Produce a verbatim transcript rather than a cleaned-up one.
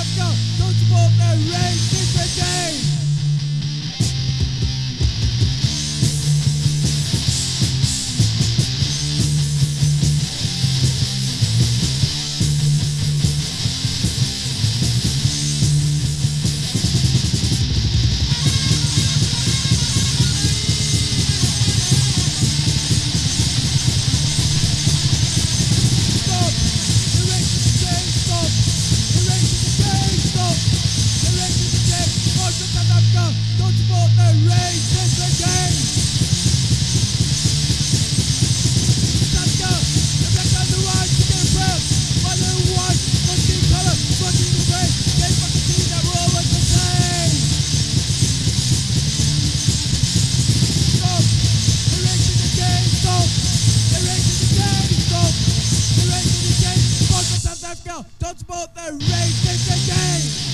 Africa, don't support their racist regime. Don't support the racist regime! Saskia, the black and the white, you get a prayer. White and white, fucking colour, fucking the brain. They fucking see that we're always the same! Stop! The racist again, stop! The racist again, stop! The racist again, fuck South Africa! Don't support the racist again!